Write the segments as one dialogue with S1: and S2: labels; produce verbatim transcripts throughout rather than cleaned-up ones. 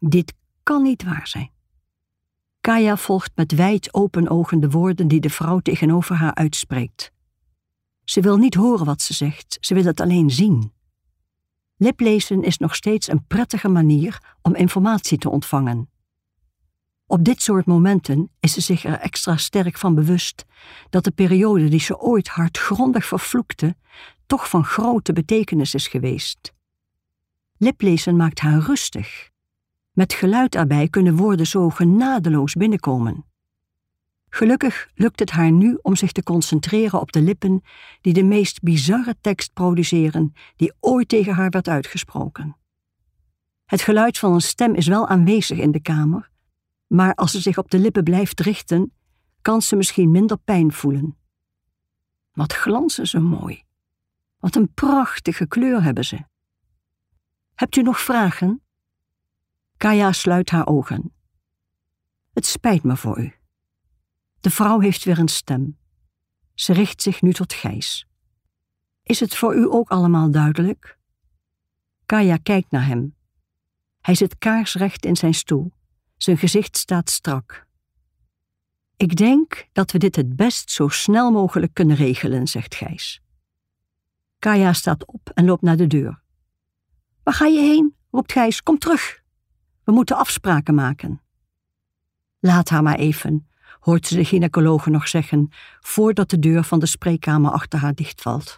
S1: Dit kan niet waar zijn. Kaya volgt met wijd open ogen de woorden die de vrouw tegenover haar uitspreekt. Ze wil niet horen wat ze zegt, ze wil het alleen zien. Liplezen is nog steeds een prettige manier om informatie te ontvangen. Op dit soort momenten is ze zich er extra sterk van bewust dat de periode die ze ooit hardgrondig vervloekte, toch van grote betekenis is geweest. Liplezen maakt haar rustig. Met geluid erbij kunnen woorden zo genadeloos binnenkomen. Gelukkig lukt het haar nu om zich te concentreren op de lippen die de meest bizarre tekst produceren die ooit tegen haar werd uitgesproken. Het geluid van een stem is wel aanwezig in de kamer, maar als ze zich op de lippen blijft richten, kan ze misschien minder pijn voelen. Wat glanzen ze mooi. Wat een prachtige kleur hebben ze. Hebt u nog vragen? Kaya sluit haar ogen. Het spijt me voor u. De vrouw heeft weer een stem. Ze richt zich nu tot Gijs. Is het voor u ook allemaal duidelijk? Kaya kijkt naar hem. Hij zit kaarsrecht in zijn stoel. Zijn gezicht staat strak. Ik denk dat we dit het best zo snel mogelijk kunnen regelen, zegt Gijs. Kaya staat op en loopt naar de deur. Waar ga je heen? Roept Gijs. Kom terug. We moeten afspraken maken. Laat haar maar even, hoort ze de gynaecologe nog zeggen, voordat de deur van de spreekkamer achter haar dichtvalt.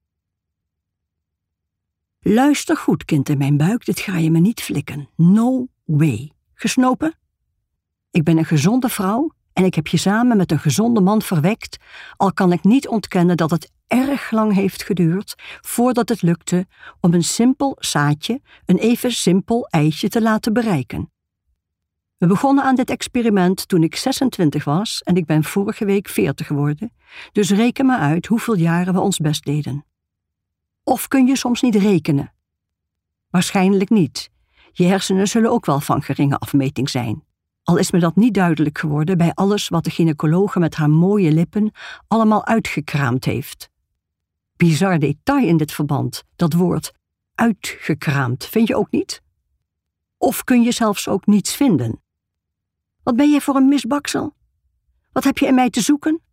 S1: Luister goed, kind in mijn buik, dit ga je me niet flikken. No way. Gesnopen? Ik ben een gezonde vrouw en ik heb je samen met een gezonde man verwekt, al kan ik niet ontkennen dat het erg lang heeft geduurd voordat het lukte om een simpel zaadje een even simpel eitje te laten bereiken. We begonnen aan dit experiment toen ik zesentwintig was en ik ben vorige week veertig geworden, dus reken maar uit hoeveel jaren we ons best deden. Of kun je soms niet rekenen? Waarschijnlijk niet. Je hersenen zullen ook wel van geringe afmeting zijn. Al is me dat niet duidelijk geworden bij alles wat de gynaecologe met haar mooie lippen allemaal uitgekraamd heeft. Bizar detail in dit verband, dat woord uitgekraamd, vind je ook niet? Of kun je zelfs ook niets vinden? Wat ben jij voor een misbaksel? Wat heb je in mij te zoeken?